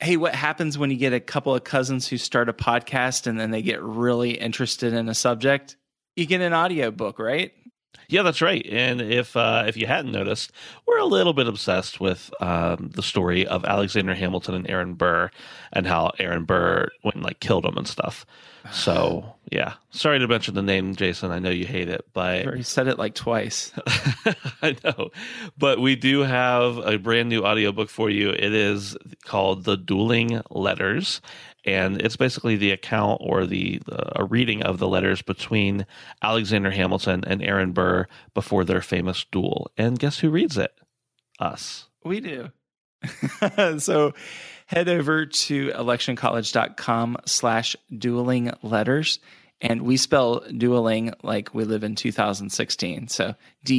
Hey, what happens when you get a couple of cousins who start a podcast and then they get really interested in a subject? You get an audiobook, right? Yeah, that's right. And if you hadn't noticed, we're a little bit obsessed with the story of Alexander Hamilton and Aaron Burr, and how Aaron Burr went and killed him and stuff. So yeah, sorry to mention the name, Jason. I know you hate it, but You already said it twice. I know. But we do have a brand new audiobook for you. It is called The Dueling Letters. And it's basically the account or a reading of the letters between Alexander Hamilton and Aaron Burr before their famous duel. And guess who reads it? Us. We do. So head over to electioncollege.com/dueling letters. And we spell dueling like we live in 2016. So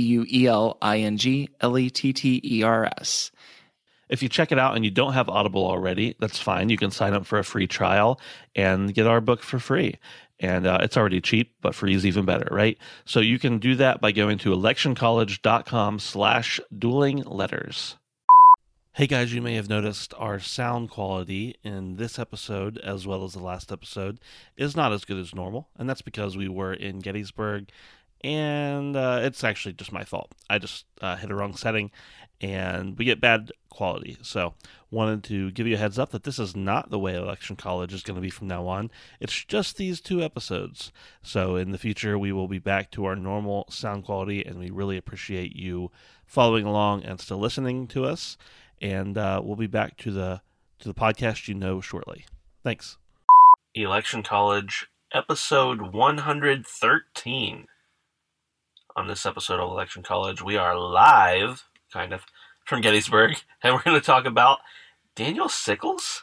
DUELINGLETTERS. If you check it out and you don't have Audible already, that's fine. You can sign up for a free trial and get our book for free. And it's already cheap, but free is even better, right? So you can do that by going to electioncollege.com/dueling letters. Hey guys, you may have noticed our sound quality in this episode, as well as the last episode, is not as good as normal. And that's because we were in Gettysburg, and it's actually just my fault. I just hit a wrong setting, and we get bad quality. So wanted to give you a heads up that this is not the way Election College is going to be from now on. It's just these 2 episodes. So in the future, we will be back to our normal sound quality, and we really appreciate you following along and still listening to us. And we'll be back to the podcast shortly. Thanks. Election College, episode 113. On this episode of Election College, we are live, kind of, from Gettysburg, and we're going to talk about Daniel Sickles.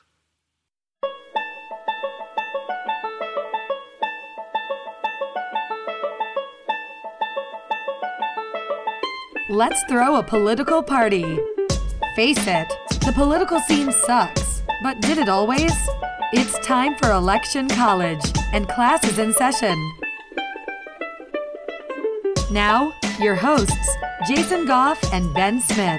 Let's throw a political party. Face it, the political scene sucks, but did it always? It's time for Election College, and class is in session. Now, your hosts, Jason Goff and Ben Smith.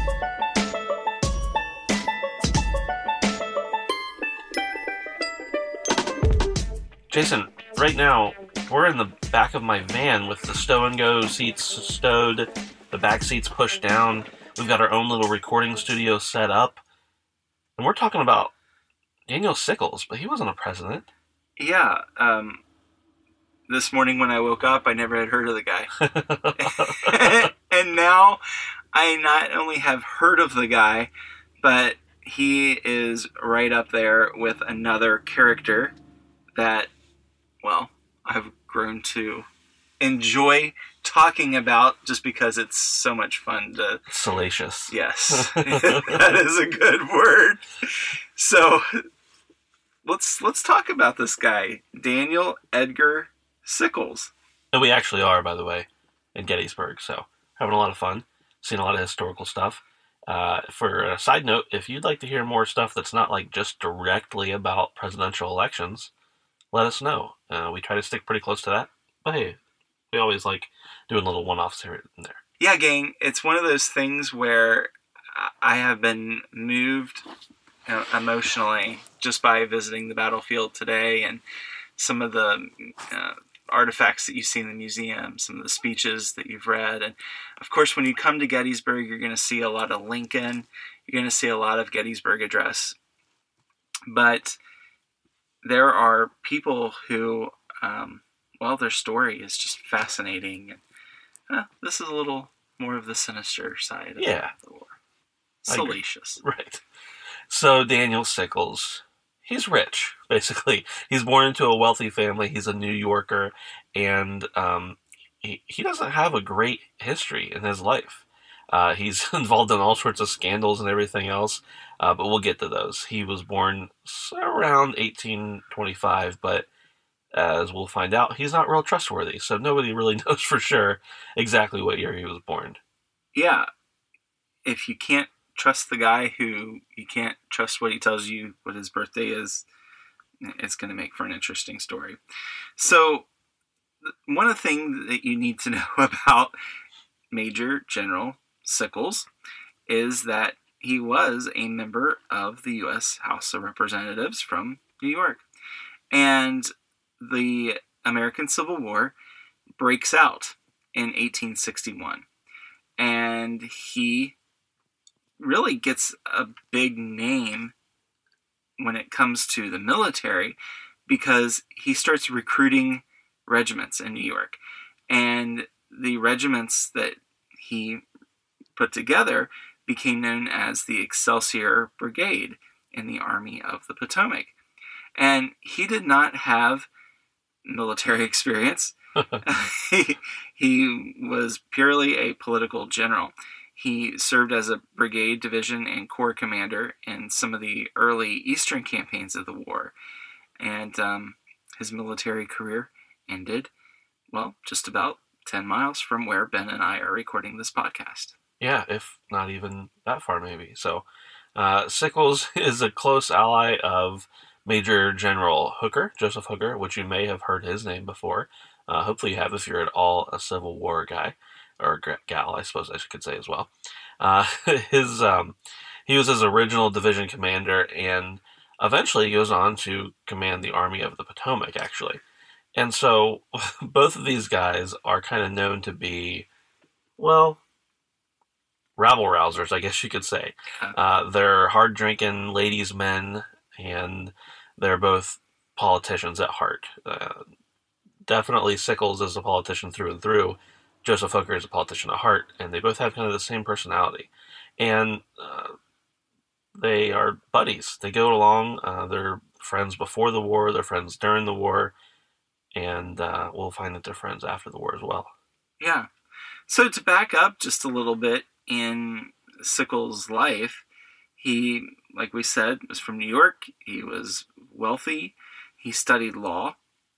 Jason, right now, we're in the back of my van with the stow-and-go seats stowed, the back seats pushed down. We've got our own little recording studio set up. And we're talking about Daniel Sickles, but he wasn't a president. Yeah. This morning when I woke up, I never had heard of the guy. And now I not only have heard of the guy, but he is right up there with another character that, well, I've grown to enjoy talking about just because it's so much fun to... Salacious. Yes. That is a good word. So let's talk about this guy, Daniel Edgar Sickles. And we actually are, by the way, in Gettysburg, so having a lot of fun, seeing a lot of historical stuff. For a side note, if you'd like to hear more stuff that's not just directly about presidential elections, let us know. We try to stick pretty close to that, but hey, we always like doing little one-offs here and there. Yeah, gang, it's one of those things where I have been moved emotionally just by visiting the battlefield today, and some of the artifacts that you see in the museum, some of the speeches that you've read. And of course, when you come to Gettysburg, you're going to see a lot of Lincoln. You're going to see a lot of Gettysburg Address. But there are people who, their story is just fascinating. This is a little more of the sinister side of the war. Salacious. Right. So Daniel Sickles, he's rich, basically. He's born into a wealthy family. He's a New Yorker, and he doesn't have a great history in his life. He's involved in all sorts of scandals and everything else, but we'll get to those. He was born around 1825, but as we'll find out, he's not real trustworthy, so nobody really knows for sure exactly what year he was born. Yeah. If you can't trust the guy who you can't trust what he tells you what his birthday is, it's going to make for an interesting story. So one of the things that you need to know about Major General Sickles is that he was a member of the U.S. House of Representatives from New York. And the American Civil War breaks out in 1861. And he really gets a big name when it comes to the military because he starts recruiting regiments in New York. And the regiments that he put together became known as the Excelsior Brigade in the Army of the Potomac. And he did not have military experience. He was purely a political general. He served as a brigade, division, and corps commander in some of the early Eastern campaigns of the war. And his military career ended, well, just about 10 miles from where Ben and I are recording this podcast. Yeah, if not even that far, maybe. So, Sickles is a close ally of Major General Hooker, Joseph Hooker, which you may have heard his name before. Hopefully you have if you're at all a Civil War guy. Or gal, I suppose I could say as well. He was his original division commander, and eventually goes on to command the Army of the Potomac, actually. And so, both of these guys are kind of known to be, well, rabble-rousers, I guess you could say. They're hard-drinking ladies' men, and they're both politicians at heart. Definitely Sickles is a politician through and through. Joseph Hooker is a politician at heart, and they both have kind of the same personality. And they are buddies. They go along. They're friends before the war. They're friends during the war. And we'll find that they're friends after the war as well. Yeah. So to back up just a little bit in Sickles' life, he, like we said, was from New York. He was wealthy. He studied law.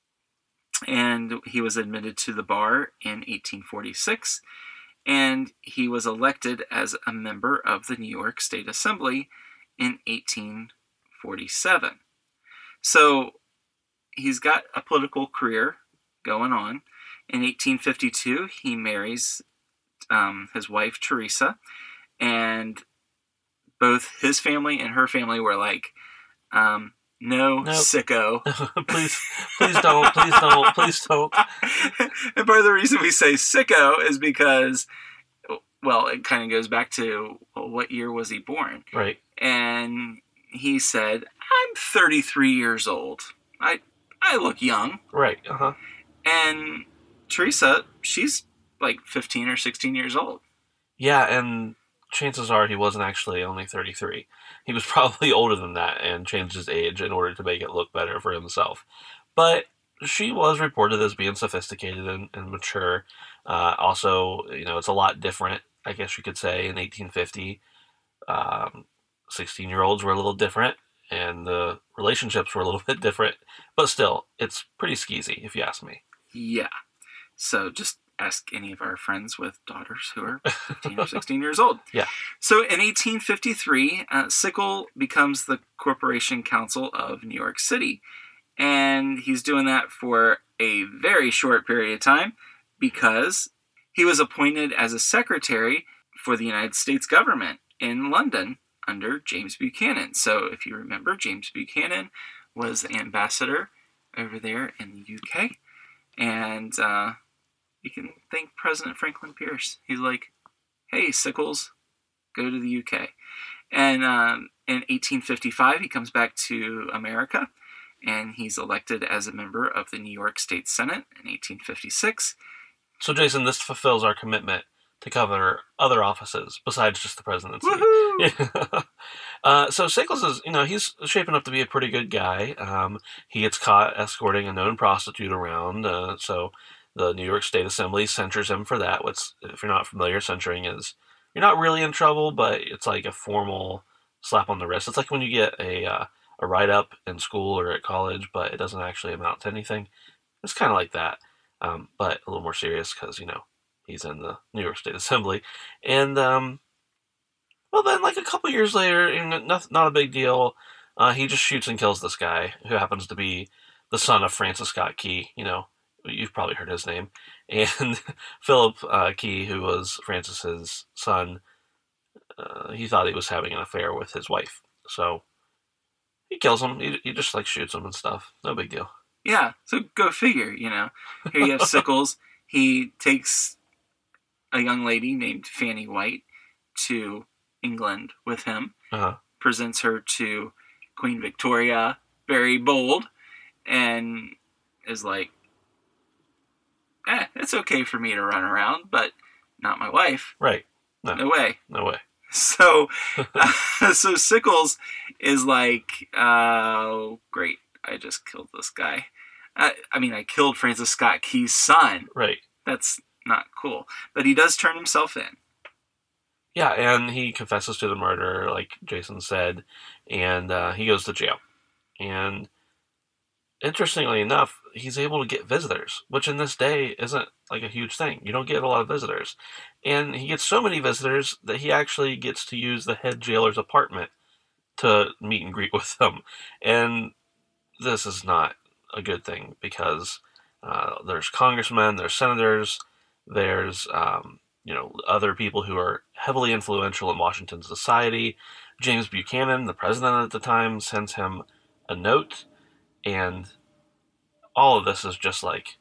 And he was admitted to the bar in 1846, and he was elected as a member of the New York State Assembly in 1847. So he's got a political career going on. In 1852, he marries his wife, Teresa, and both his family and her family were like, No, nope. Sicko. please don't. And part of the reason we say sicko is because, well, it kind of goes back to what year was he born? Right. And he said, I'm 33 years old. I look young. Right, uh-huh. And Teresa, she's like 15 or 16 years old. Yeah, and chances are he wasn't actually only 33. He was probably older than that and changed his age in order to make it look better for himself. But she was reported as being sophisticated and mature. Also, it's a lot different, I guess you could say, in 1850. 16-year-olds were a little different, and the relationships were a little bit different. But still, it's pretty skeezy, if you ask me. Yeah. So just ask any of our friends with daughters who are 15 or 16 years old. Yeah. So in 1853, Sickles becomes the Corporation Counsel of New York City. And he's doing that for a very short period of time because he was appointed as a secretary for the United States government in London under James Buchanan. So if you remember, James Buchanan was the ambassador over there in the UK. And you can thank President Franklin Pierce. He's like, hey, Sickles, go to the UK. And in 1855, he comes back to America, and he's elected as a member of the New York State Senate in 1856. So, Jason, this fulfills our commitment to cover other offices besides just the presidency. Woohoo! So Sickles is, he's shaping up to be a pretty good guy. He gets caught escorting a known prostitute around, so the New York State Assembly censures him for that. If you're not familiar, censuring is, you're not really in trouble, but it's like a formal slap on the wrist. It's like when you get a write-up in school or at college, but it doesn't actually amount to anything. It's kind of like that, but a little more serious because, he's in the New York State Assembly. And, well, then, like a couple years later, not a big deal, he just shoots and kills this guy, who happens to be the son of Francis Scott Key. You've probably heard his name. And Philip Key, who was Francis's son, he thought he was having an affair with his wife. So he kills him. He just like shoots him and stuff. No big deal. Yeah, so go figure, you know. Here you have Sickles. He takes a young lady named Fanny White to England with him, presents her to Queen Victoria, very bold, and is like, it's okay for me to run around, but not my wife. Right. No way. No way. So, so Sickles is like, oh, great, I just killed this guy. I mean, I killed Francis Scott Key's son. Right. That's not cool. But he does turn himself in. Yeah, and he confesses to the murder, like Jason said, and he goes to jail. And interestingly enough, he's able to get visitors, which in this day isn't like a huge thing. You don't get a lot of visitors. And he gets so many visitors that he actually gets to use the head jailer's apartment to meet and greet with them. And this is not a good thing because there's congressmen, there's senators, there's other people who are heavily influential in Washington society. James Buchanan, the president at the time, sends him a note, and all of this is just like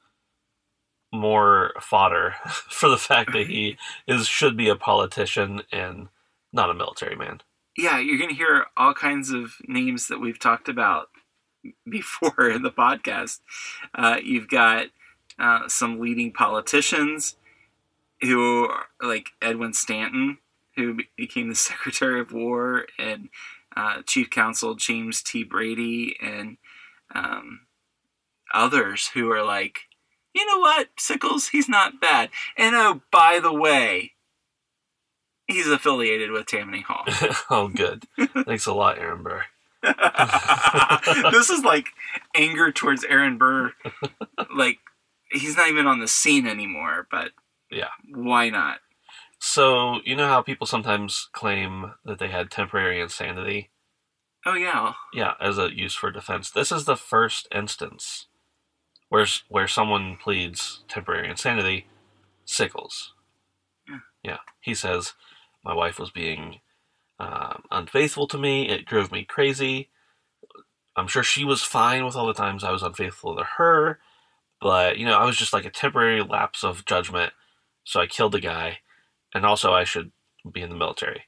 more fodder for the fact that he should be a politician and not a military man. Yeah, you're going to hear all kinds of names that we've talked about before in the podcast. You've got some leading politicians who are like Edwin Stanton, who became the Secretary of War, and Chief Counsel James T. Brady, and others who are like, you know what, Sickles, he's not bad. And oh, by the way, he's affiliated with Tammany Hall. Oh, good. Thanks a lot, Aaron Burr. This is like anger towards Aaron Burr. Like, he's not even on the scene anymore, but yeah, why not? So, you know how people sometimes claim that they had temporary insanity? Oh, yeah. Yeah, as a use for defense. This is the first instance where someone pleads temporary insanity. Sickles. Yeah. He says, my wife was being unfaithful to me. It drove me crazy. I'm sure she was fine with all the times I was unfaithful to her, but, I was just like a temporary lapse of judgment, so I killed the guy, and also I should be in the military.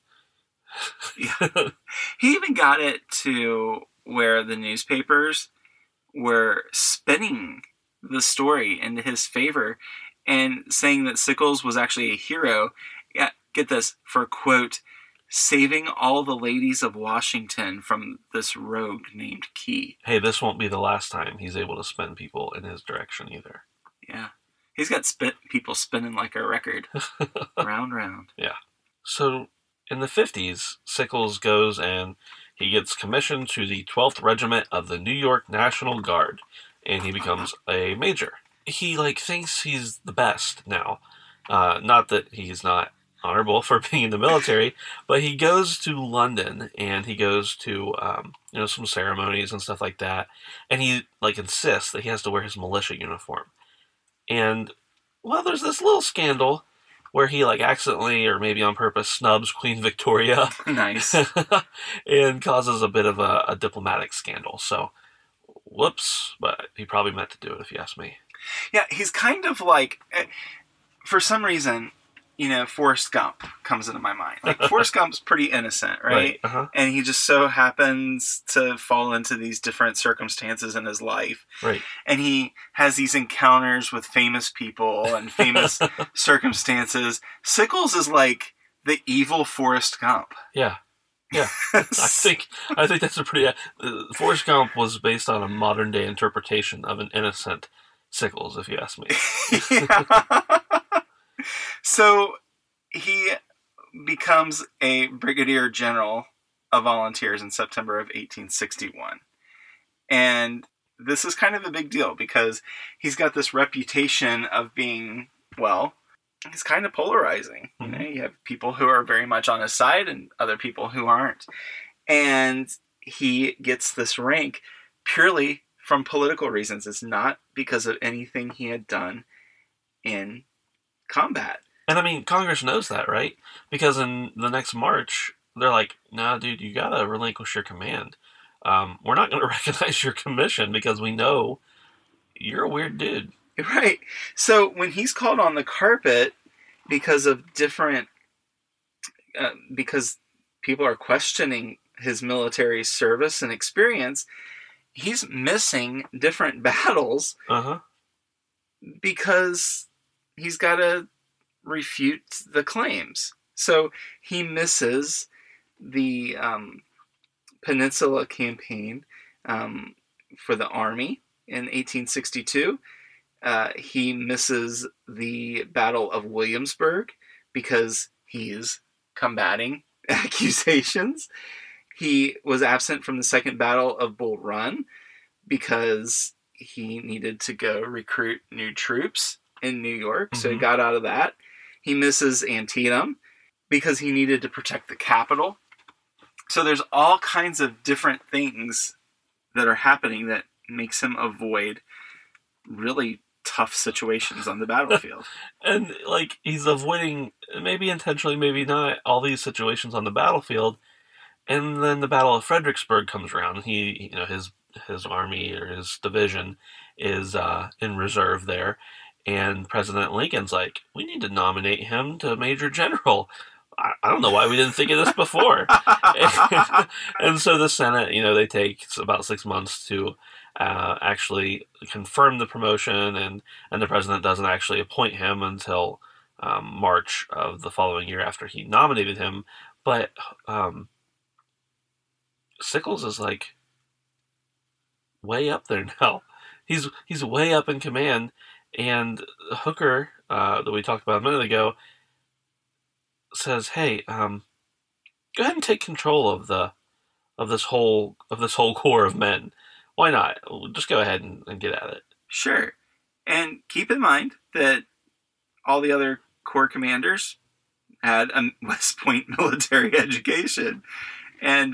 Yeah. He even got it to where the newspapers were spinning the story into his favor and saying that Sickles was actually a hero. Yeah, get this, for, quote, saving all the ladies of Washington from this rogue named Key. Hey, this won't be the last time he's able to spin people in his direction either. Yeah. He's got people spinning like a record. round. Yeah. So, in the 50s, Sickles goes and he gets commissioned to the 12th Regiment of the New York National Guard, and he becomes a major. He, thinks he's the best now. Not that he's not honorable for being in the military, but he goes to London, and he goes to, some ceremonies and stuff like that, and he, insists that he has to wear his militia uniform. And, well, there's this little scandal where he, accidentally, or maybe on purpose, snubs Queen Victoria. Nice. And causes a bit of a diplomatic scandal. So, whoops, but he probably meant to do it, if you ask me. Yeah, he's kind of like, for some reason, Forrest Gump comes into my mind. Forrest Gump's pretty innocent, right? Uh-huh. And he just so happens to fall into these different circumstances in his life. Right. And he has these encounters with famous people and famous circumstances. Sickles is like the evil Forrest Gump. Yeah. Yeah. I think that's a pretty... Forrest Gump was based on a modern-day interpretation of an innocent Sickles, if you ask me. Yeah. So he becomes a brigadier general of volunteers in September of 1861. And this is kind of a big deal because he's got this reputation of being, well, he's kind of polarizing. Mm-hmm. You have people who are very much on his side and other people who aren't. And he gets this rank purely from political reasons. It's not because of anything he had done in combat. And I mean, Congress knows that, right? Because in the next March, they're like, "Nah, dude, you gotta relinquish your command. We're not going to recognize your commission because we know you're a weird dude." Right. So when he's called on the carpet because of different, because people are questioning his military service and experience, he's missing different battles because he's got to refute the claims. So he misses the Peninsula Campaign for the Army in 1862. He misses the Battle of Williamsburg because he is combating accusations. He was absent from the Second Battle of Bull Run because he needed to go recruit new troops in New York, so he got out of that. He misses Antietam because he needed to protect the capital. So there's all kinds of different things that are happening that makes him avoid really tough situations on the battlefield. And like, he's avoiding, maybe intentionally, maybe not, all these situations on the battlefield. And then the Battle of Fredericksburg comes around, and he, his army or his division is in reserve there. And President Lincoln's like, "We need to nominate him to Major General. I don't know why we didn't think of this before." And so the Senate, they take about 6 months to actually confirm the promotion, and the president doesn't actually appoint him until March of the following year after he nominated him. But Sickles is like way up there now. He's way up in command, and Hooker, that we talked about a minute ago, says, "Hey, go ahead and take control of this whole corps of men. Why not? Just go ahead and get at it." Sure. And keep in mind that all the other corps commanders had a West Point military education. And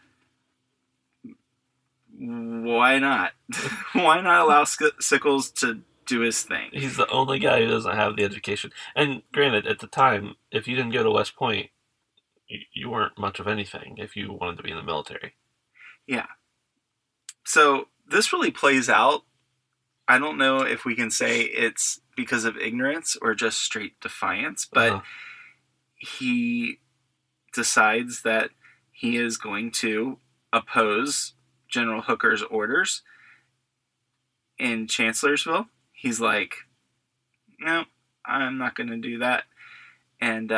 why not? Why not allow Sickles to do his thing? He's the only guy who doesn't have the education. And granted, at the time, if you didn't go to West Point, you weren't much of anything if you wanted to be in the military. Yeah. So this really plays out. I don't know if we can say it's because of ignorance or just straight defiance, but he decides that he is going to oppose General Hooker's orders in Chancellorsville. He's like, "No, I'm not going to do that." And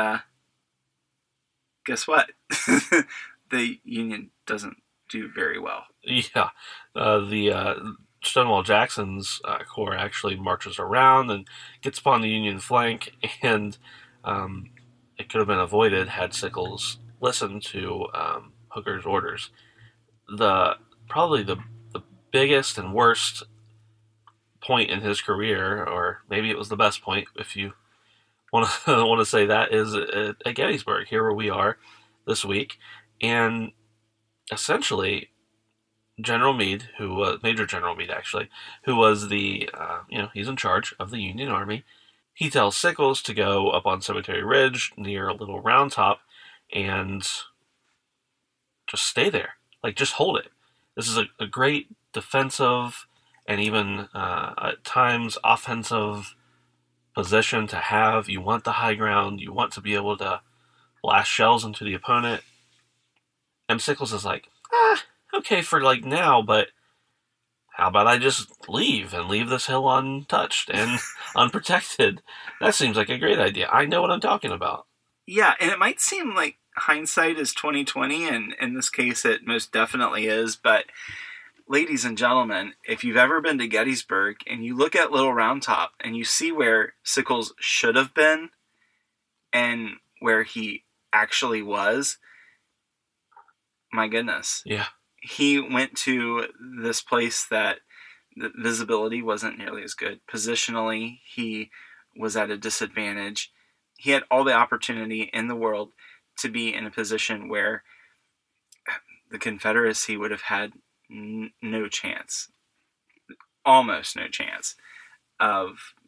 guess what? The Union doesn't do very well. Yeah. The Stonewall Jackson's corps actually marches around and gets upon the Union flank, and it could have been avoided had Sickles listened to Hooker's orders. Probably the biggest and worst point in his career, or maybe it was the best point if you want to say that, is at Gettysburg, here where we are this week. And essentially, General Meade, Major General Meade actually, who was the, he's in charge of the Union Army, he tells Sickles to go up on Cemetery Ridge near Little Round Top and just stay there. Like, just hold it. This is a great defensive and even at times offensive position to have. You want the high ground. You want to be able to blast shells into the opponent. And Sickles is like, okay for like now, but how about I just leave this hill untouched and unprotected? That seems like a great idea. I know what I'm talking about. Yeah, and it might seem like hindsight is 20/20, and in this case it most definitely is, but ladies and gentlemen, if you've ever been to Gettysburg and you look at Little Round Top and you see where Sickles should have been and where he actually was, my goodness. Yeah. He went to this place that the visibility wasn't nearly as good. Positionally, he was at a disadvantage. He had all the opportunity in the world to be in a position where the Confederacy would have had no chance, almost no chance, of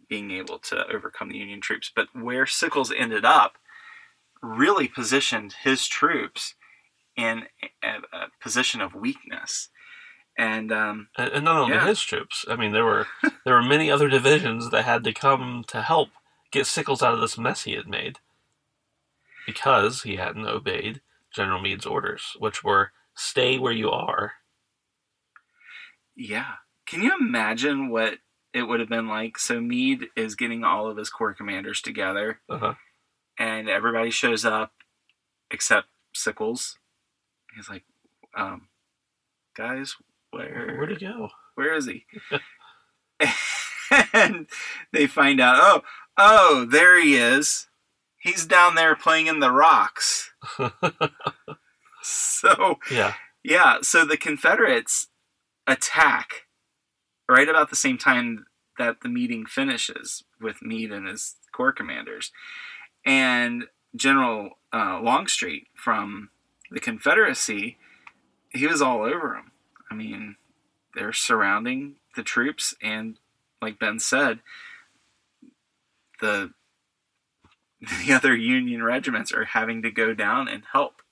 being able to overcome the Union troops. But where Sickles ended up really positioned his troops in a position of weakness. And not only his troops. I mean, there were many other divisions that had to come to help get Sickles out of this mess he had made because he hadn't obeyed General Meade's orders, which were stay where you are. Yeah. Can you imagine what it would have been like? So Meade is getting all of his corps commanders together, and everybody shows up except Sickles. He's like, guys, where'd he go? Where is he? And they find out, oh, there he is. He's down there playing in the rocks. So the Confederates attack right about the same time that the meeting finishes with Meade and his corps commanders. And General Longstreet from the Confederacy, he was all over him. I mean, they're surrounding the troops, and like Ben said, the other Union regiments are having to go down and help.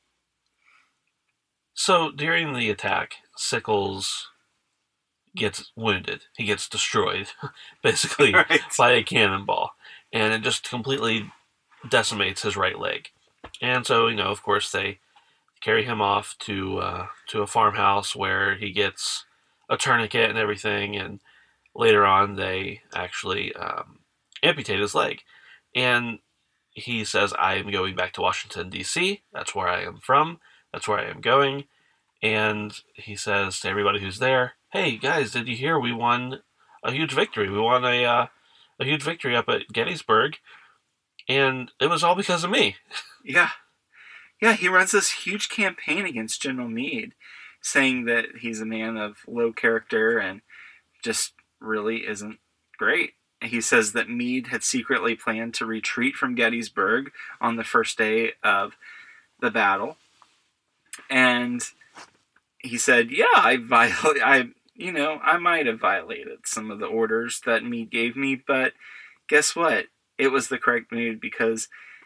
So during the attack, Sickles gets wounded. He gets destroyed, basically, by a cannonball. And it just completely decimates his right leg. And so, of course, they carry him off to a farmhouse where he gets a tourniquet and everything. And later on, they actually amputate his leg. And he says, I am going back to Washington, D.C. That's where I am from. That's where I am going. And he says to everybody who's there, hey, guys, did you hear we won a huge victory? We won a huge victory up at Gettysburg, and it was all because of me. Yeah. Yeah, he runs this huge campaign against General Meade, saying that he's a man of low character and just really isn't great. He says that Meade had secretly planned to retreat from Gettysburg on the first day of the battle. And he said, yeah, I might have violated some of the orders that Meade gave me, but guess what? It was the correct move because,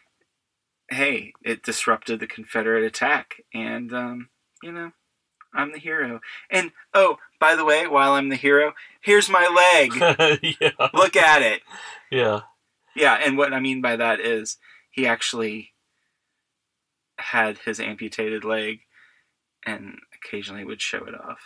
hey, it disrupted the Confederate attack. And, I'm the hero. And, oh, by the way, while I'm the hero, here's my leg. Yeah. Look at it. Yeah. Yeah, and what I mean by that is he actually had his amputated leg and occasionally would show it off.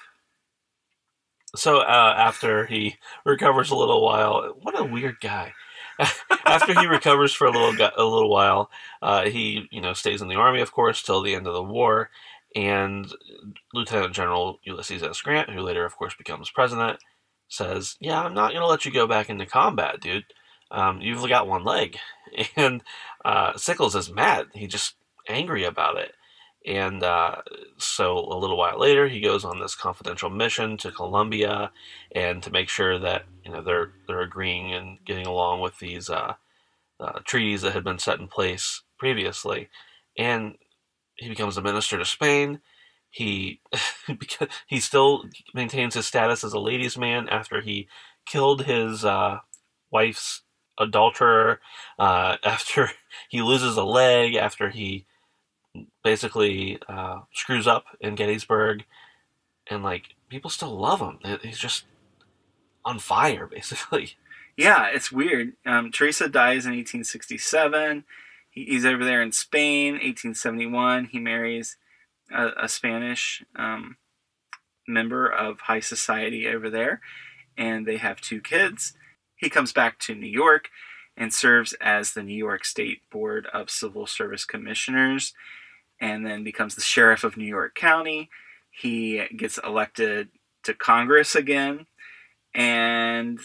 So after he recovers a little while, what a weird guy. After he recovers for a little while, he stays in the Army, of course, till the end of the war. And Lieutenant General Ulysses S. Grant, who later, of course, becomes president, says, yeah, I'm not going to let you go back into combat, dude. You've got one leg. And Sickles is mad. He's just angry about it. And so a little while later, he goes on this confidential mission to Columbia and to make sure that they're agreeing and getting along with these treaties that had been set in place previously. And he becomes a minister to Spain. He still maintains his status as a ladies' man after he killed his wife's adulterer, after he loses a leg, after he basically screws up in Gettysburg, and people still love him. He's just on fire, basically. Yeah, it's weird. Teresa dies in 1867. He's over there in Spain. 1871, he marries a Spanish member of high society over there, and they have 2 kids. He comes back to New York and serves as the New York State Board of Civil Service Commissioners, and then becomes the sheriff of New York County. He gets elected to Congress again, and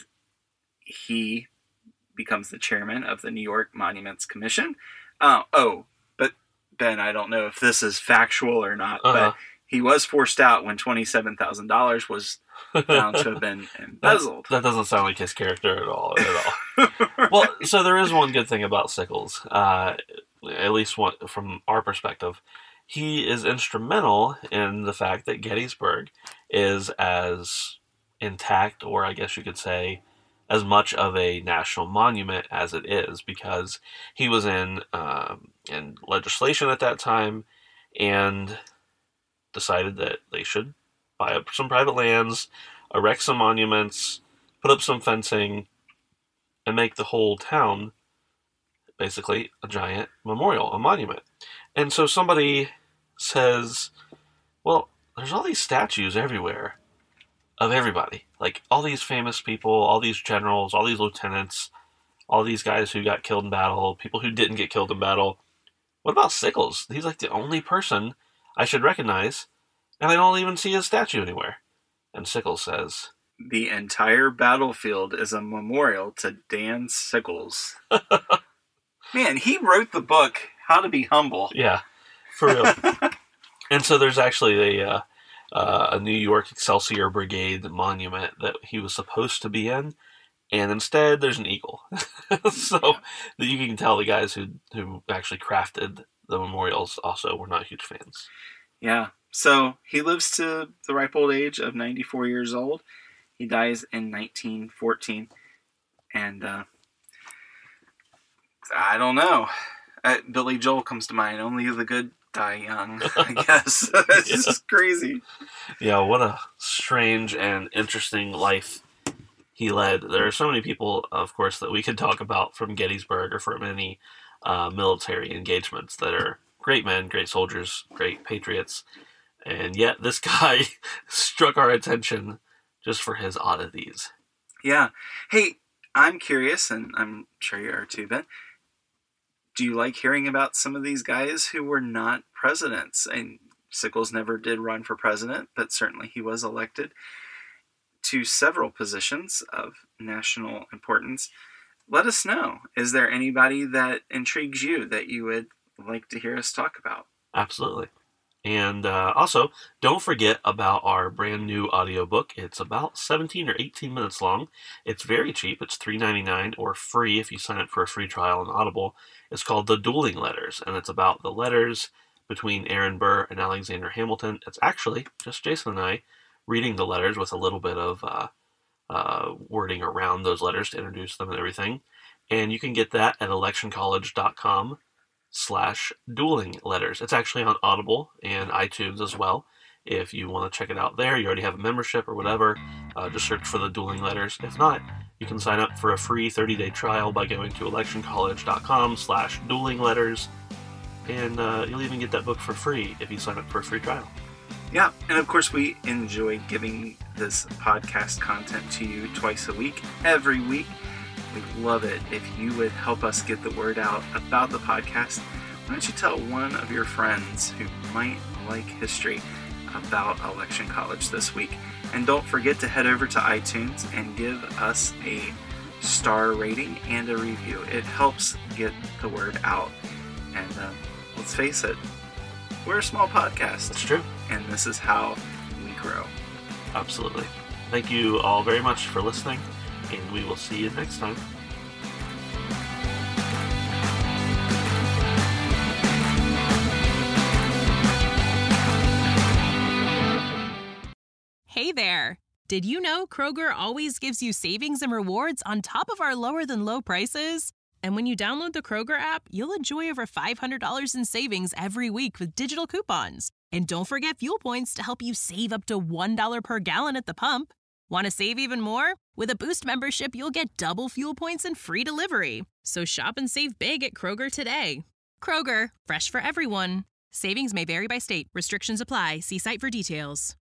he becomes the chairman of the New York Monuments Commission. But Ben, I don't know if this is factual or not, but he was forced out when $27,000 was found to have been embezzled. That doesn't sound like his character at all. Well, so there is one good thing about Sickles, at least one from our perspective. He is instrumental in the fact that Gettysburg is as intact, or I guess you could say, as much of a national monument as it is, because he was in legislation at that time and decided that they should buy up some private lands, erect some monuments, put up some fencing, and make the whole town basically a giant memorial, a monument. And so somebody says, well, there's all these statues everywhere of everybody. Like, all these famous people, all these generals, all these lieutenants, all these guys who got killed in battle, people who didn't get killed in battle. What about Sickles? He's like the only person I should recognize, and I don't even see his statue anywhere. And Sickles says, the entire battlefield is a memorial to Dan Sickles. Man, he wrote the book, How to Be Humble. Yeah, for real. And so there's actually a New York Excelsior Brigade monument that he was supposed to be in, and instead there's an eagle. So you can tell the guys who actually crafted the memorials also were not huge fans. Yeah, so he lives to the ripe old age of 94 years old. He dies in 1914, and I don't know. Billy Joel comes to mind. Only the good die young, I guess. It's just crazy. Yeah, what a strange and interesting life he led. There are so many people, of course, that we could talk about from Gettysburg or from any military engagements that are great men, great soldiers, great patriots. And yet this guy struck our attention just for his oddities. Yeah. Hey, I'm curious, and I'm sure you are too, Ben. Do you like hearing about some of these guys who were not presidents? And Sickles never did run for president, but certainly he was elected to several positions of national importance. Let us know. Is there anybody that intrigues you that you would like to hear us talk about? Absolutely. And also, don't forget about our brand new audiobook. It's about 17 or 18 minutes long. It's very cheap. It's $3.99 or free if you sign up for a free trial on Audible. It's called The Dueling Letters, and it's about the letters between Aaron Burr and Alexander Hamilton. It's actually just Jason and I reading the letters with a little bit of wording around those letters to introduce them and everything. And you can get that at electioncollege.com/dueling letters. It's actually on Audible and iTunes as well. If you want to check it out there, you already have a membership or whatever, just search for The Dueling Letters. If not, you can sign up for a free 30-day trial by going to electioncollege.com/dueling letters, and you'll even get that book for free if you sign up for a free trial. Yeah, and of course we enjoy giving this podcast content to you twice a week, every week. We'd love it if you would help us get the word out about the podcast. Why don't you tell one of your friends who might like history about Election College this week? And don't forget to head over to iTunes and give us a star rating and a review. It helps get the word out. And let's face it, we're a small podcast. That's true. And this is how we grow. Absolutely. Thank you all very much for listening, and we will see you next time. Hey there! Did you know Kroger always gives you savings and rewards on top of our lower-than-low prices? And when you download the Kroger app, you'll enjoy over $500 in savings every week with digital coupons. And don't forget fuel points to help you save up to $1 per gallon at the pump. Want to save even more? With a Boost membership, you'll get double fuel points and free delivery. So shop and save big at Kroger today. Kroger, fresh for everyone. Savings may vary by state. Restrictions apply. See site for details.